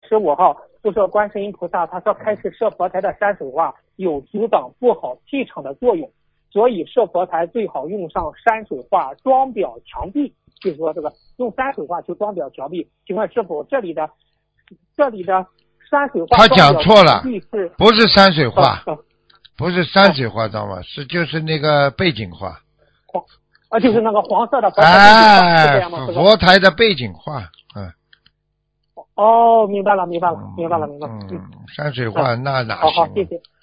15号，就说观世音菩萨他说开始设佛台的山水画有阻挡不好气场的作用，所以设佛台最好用上山水画装裱墙壁，就是说这个用山水画去装裱墙壁。请问师傅，这里的山水画他讲错了，不是山水画，不是山水画，知道吗？就是那个背景画。 就是那个黄色的佛台背景画，是这样吗？ 佛台的背景画， 哦，明白了。 山水画那哪行？ 好，谢谢。